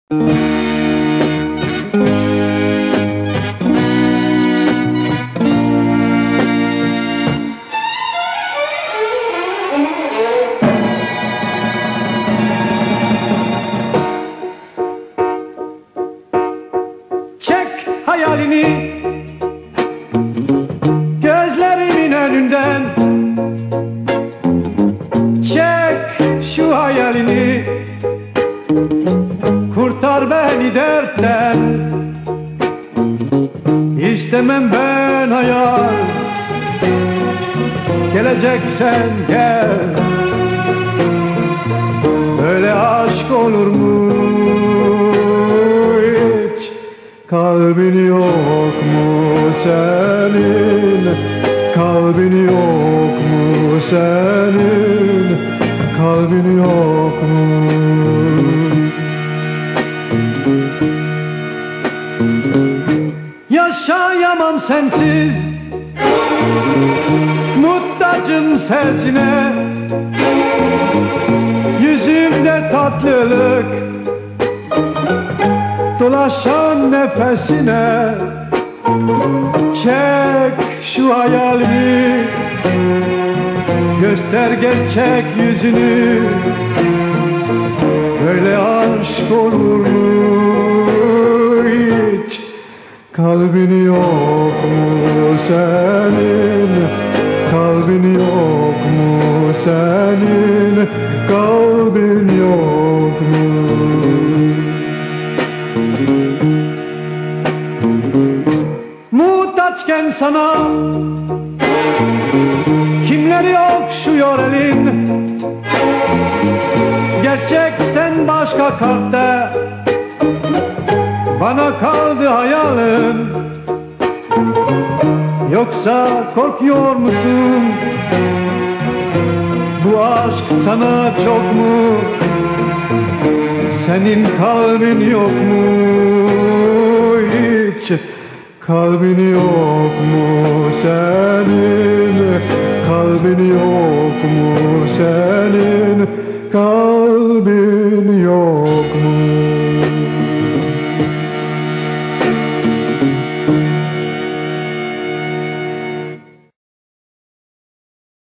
Çek hayalini gözlerimin önünden, çek şu hayalini, kurtar beni dertten. İstemem ben hayal, geleceksen gel. Böyle aşk olur mu hiç? Kalbin yok mu senin? Kalbin yok mu senin? Kalbin yok mu? Yaşayamam sensiz, muhtacım sesine. Yüzümde tatlılık, dolaşan nefesine. Çek şu hayalini, göster gerçek yüzünü. Böyle aşk olur mu hiç? Kalbin yok mu senin? Kalbin yok mu senin? Kalbin yok mu? Muhtaçken sana kimleri okşuyor elin? Gerçek sen başka kalpte, bana kaldı hayalin. Yoksa korkuyor musun? Bu aşk sana çok mu? Senin kalbin yok mu hiç? Kalbin yok mu senin? Kalbin yok mu senin? Kalbin yok.